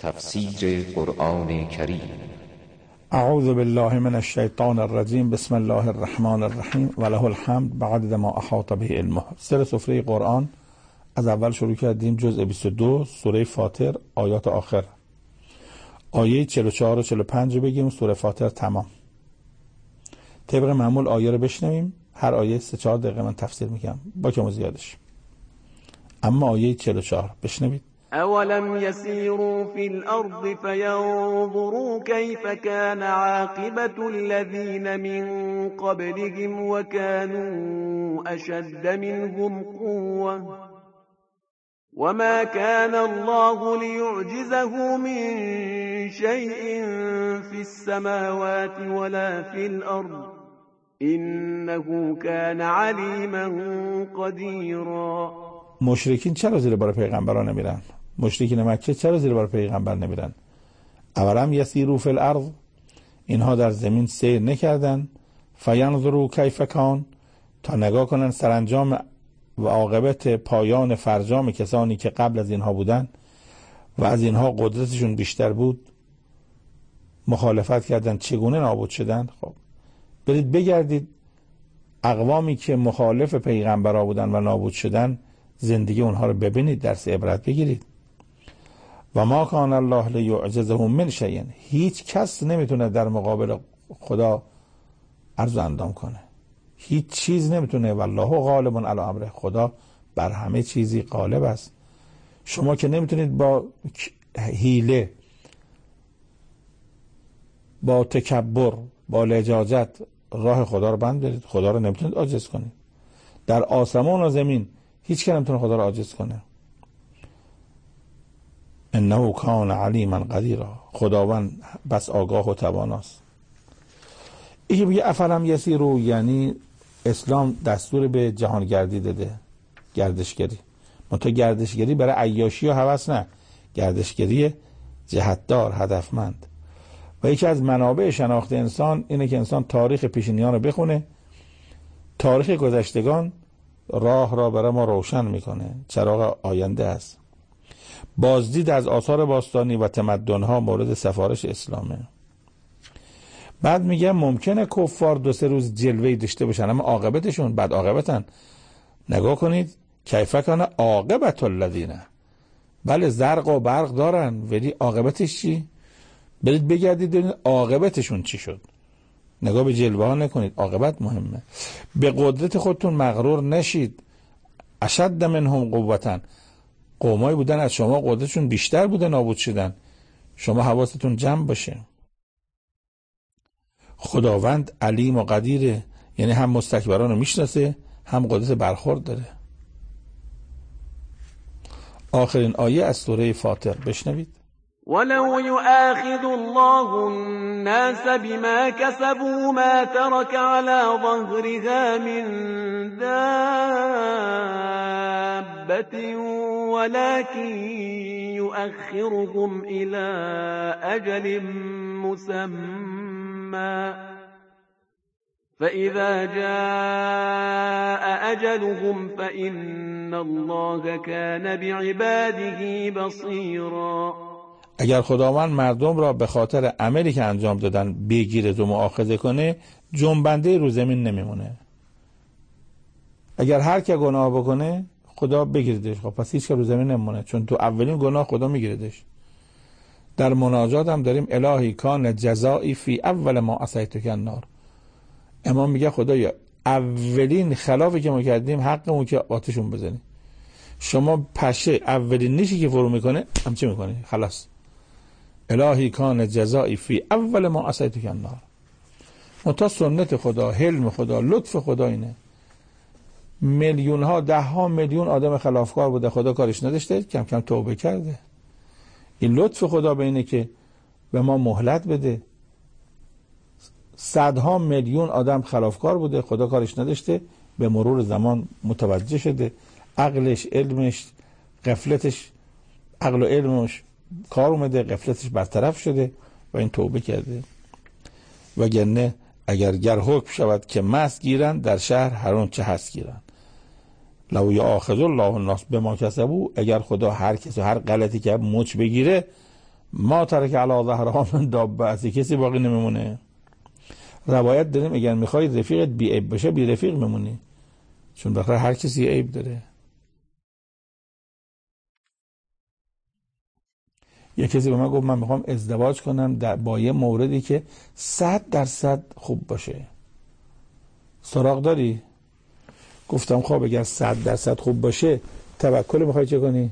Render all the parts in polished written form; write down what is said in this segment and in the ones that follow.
تفسیر قرآن کریم. اعوذ بالله من الشیطان الرجیم. بسم الله الرحمن الرحیم و له الحمد بعدد ما احاط به علمه. سر سفره قرآن از اول شروع کردیم، جزء 22 سوره فاطر آیات آخر. آیه 44 و 45 بگیم، سوره فاطر تمام. طبق معمول آیه رو بشنویم، هر آیه 3-4 دقیقه من تفسیر میگم با کم و زیادش. اما آیه 44 بشنوید. اولم يسيروا في الارض فينظروا كيف كان عاقبة الذين من قبلهم وكانوا اشد منهم قوة وما كان الله ليعجزه من شيء في السماوات ولا في الارض انه كان عليما قديرا. مشرکین چرا زیر بار پیغمبران نمیرن؟ مشرکین مکه چرا زیر بار پیغمبر نمیرن؟ اولم یسیروا فی الارض، اینها در زمین سیر نکردن، فینظروا کیف کان، تا نگاه کنن سرانجام و عاقبت پایان فرجام کسانی که قبل از اینها بودن و از اینها قدرتشون بیشتر بود، مخالفت کردن، چگونه نابود شدن. خب برید بگردید اقوامی که مخالف پیغمبرها بودن و نابود شدن، زندگی اونها رو ببینید، درس عبرت بگیرید. و ما کان الله لیعجزه من شیء، هیچ کس نمیتونه در مقابل خدا عرض و اندام کنه، هیچ چیز نمیتونه. والله غالب علی امره، خدا بر همه چیزی غالب است. شما که نمیتونید با حیله، با تکبر، با لجاجت راه خدا رو بند برید، خدا رو نمیتونید عاجز کنید. در آسمان و زمین هیچ که نمیتونه خدا رو عاجز کنه. انه کان علیما قدیرا، خداوند بس آگاه و تواناست. این میگه افلم یسیروا، یعنی اسلام دستور به جهانگردی داده، گردشگری. منتها گردشگری برای عیاشی و هوس نه، گردشگری جهتدار، هدفمند. و یکی از منابع شناخت انسان اینه که انسان تاریخ پیشینیان رو بخونه. تاریخ گذشتگان راه را برای ما روشن میکنه، چراغ آینده است. بازدید از آثار باستانی و تمدن‌ها مورد سفارش اسلامه. بعد میگه ممکنه کفار 2-3 روز جلوه‌ای داشته باشن اما عاقبتشون بد عاقبتن. نگاه کنید کیف کان عاقبة الذین، بله زرق و برق دارن ولی عاقبتش چی؟ برید بگردید ببینید عاقبتشون چی شد. نگاه به جلوه ها نکنید، عاقبت مهمه. به قدرت خودتون مغرور نشید. اشد منهم قوة، قومایی بودن از شما قدرتشون بیشتر بوده، نابود شدن. شما حواستون جمع باشه. خداوند علیم و قدیره، یعنی هم مستکبران رو میشناسه هم قدرت برخورد داره. آخرین آیه از سوره فاطر بشنوید. ولو يؤاخذ الله الناس بما كسبوا ما ترك على ظهرها من دابة ولكن يؤخرهم إلى أجل مسمى فإذا جاء أجلهم فإن الله كان بعباده بصيرا. اگر خداوند مردم را به خاطر عملی که انجام دادن بگیره و مؤاخذه کنه، جنبنده رو زمین نمیمونه. اگر هر که گناه بکنه خدا بگیردش، خب پس هیچ که رو زمین نمیمونه، چون تو اولین گناه خدا میگیردش. در مناجات هم داریم الهی کان جزایی فی اول ما عصیتک النار. امام میگه خدایا اولین خلافی که ما کردیم حقمون که آتشون بزنی. شما پشه اولین نیشی که فرو میکنه هم چه میکنی؟ خلاص. الهی کان جزایی فی اول ما عصیتک النار. متا سنت خدا، حلم خدا، لطف خدا اینه. میلیون ها، 10 میلیون آدم خلافکار بوده، خدا کارش نداشته، کم کم توبه کرده. این لطف خدا به اینه که به ما مهلت بده. 100 میلیون آدم خلافکار بوده، خدا کارش نداشته، به مرور زمان متوجه شده، عقلش، علمش، غفلتش، عقل و علمش کار اومده، غفلتش برطرف شده و این توبه کرده. وگرنه اگر حکم شود که مست گیرند در شهر هر آنچه هست گیرند. لو یاخذ الله الناس بما کسبوا، اگر خدا هر کس و هر غلطی که مچ بگیره ما ترک علی ظهرها من دابه، از کسی باقی نمیمونه. روایت داریم اگر میخوای رفیقت بی عیب بشه بی رفیق میمونی، چون بخاطر هر کسی عیب داره. یه کسی به من گفت من میخوام ازدواج کنم با یه موردی که 100% خوب باشه، سراغ داری؟ گفتم خب اگر 100% خوب باشه توکل میخوای چه کنی؟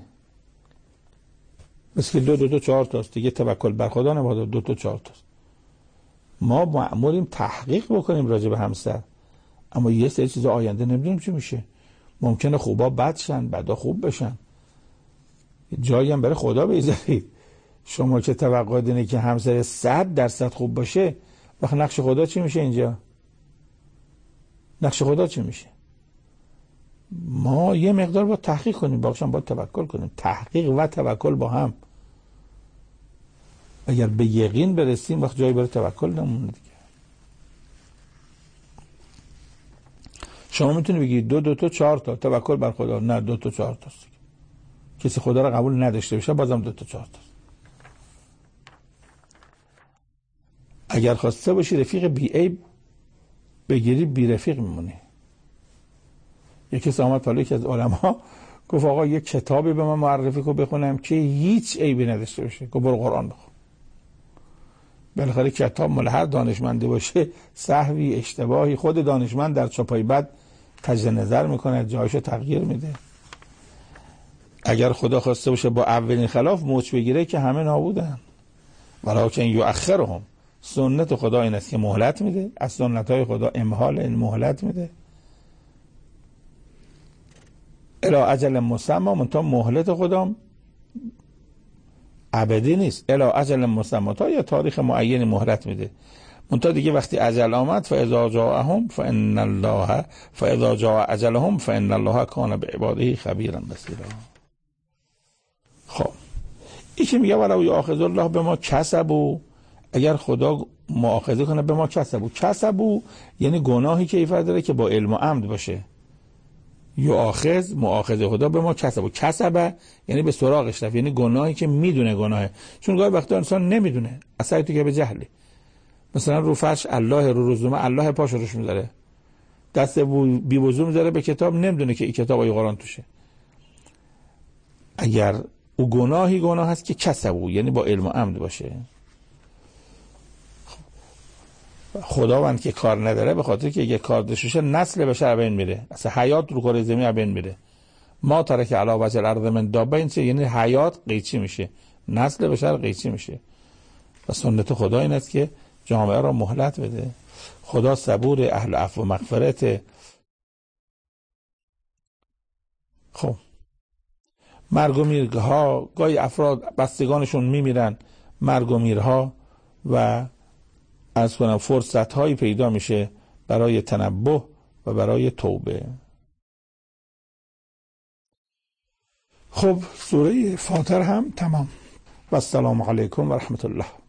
مثل که 2 تا 4 تاست دیگه، توکل بر خدا نباید 2 تا 4 تاست. ما مأموریم تحقیق بکنیم راجع به همسر، اما یه سری چیزا آینده نمیدونیم چی میشه. ممکنه خوبا بد شن، بدا خوب بشن. جایی هم برای خدا بذارید. شما که توقع دارید که همسر 100% خوب باشه، وقت نقش خدا چی میشه اینجا؟ نقش خدا چی میشه؟ ما یه مقدار باید تحقیق کنیم، باقیشم باید توکل کنیم. تحقیق و توکل با هم. اگر به یقین برسیم وقت جایی برای توکل نمونه دیگه. شما میتونی بگید 2 تا 4 تا توکل بر خدا، نه 2 تا 4 تاست. کسی خدا رو قبول نداشته باشه بازم 2 تا 4 تاست. اگر خواسته باشی رفیق بی عیب بگیری، بی رفیق میمونی. یکی آمد پلو یکی از علما گفت آقا یک کتابی به من معرفی کن بخونم که هیچ عیبی نداشته باشه. گفت برو قرآن بخون. بالاخره کتاب مال هر دانشمندی باشه سهوی اشتباهی خود دانشمند در چاپای بعد تجدید نظر میکنه، جایشو تغییر میده. اگر خدا خواسته باشه با اولین خلاف موج بگیره که همه نابودن. ولکن یؤخرهم، سنت خدا این است که مهلت میده. از سنت های خدا امهال، این مهلت میده الی اجل مسمى. منتها مهلت خدا ابدی نیست. الی اجل مسمى، تا یا تاریخ معین مهلت میده. منتها دیگه وقتی اجل آمد فاذا جاءهم فان الله فاذا جاء اجلهم فان الله کان بعباده خبیرا بصیرا. خب این که میگه ولو یاخذ الله بما کسبوا، اگر خدا مؤاخذه کنه به ما کسبوا یعنی گناهی که ایفا داره که با علم و عمد باشه. یؤاخذ مؤاخذه خدا به ما کسبه یعنی به سراغش رفت، یعنی گناهی که میدونه گناهه. چون گاهی وقتا انسان نمیدونه، اصلا تو که به جهلی، مثلا رو فرش الله، رو رزومه الله پاش روش میذاره، دست بی وضو میذاره به کتاب، نمیدونه که این کتاب ای قرآن توشه. اگر او گناه هست که کسبو یعنی با علم و عمد باشه. خداوند که کار نداره، به خاطر که اگه کار داشته نسل بشر بین میره، اصلا حیات رو کره زمین بین میره. ما ترک علی وجه الارض من دابه، این یعنی حیات قیچی میشه، نسل بشر قیچی میشه. و سنت خدا این است که جامعه را مهلت بده. خدا صبور، اهل عفو و مغفرت. خب مرگ و میرها، گاهی افراد بستگانشون میمیرن، مرگ و میرها، و از کنم فرصت هایی پیدا میشه برای تنبه و برای توبه. خب سوره فاطر هم تمام. و السلام علیکم و رحمت الله.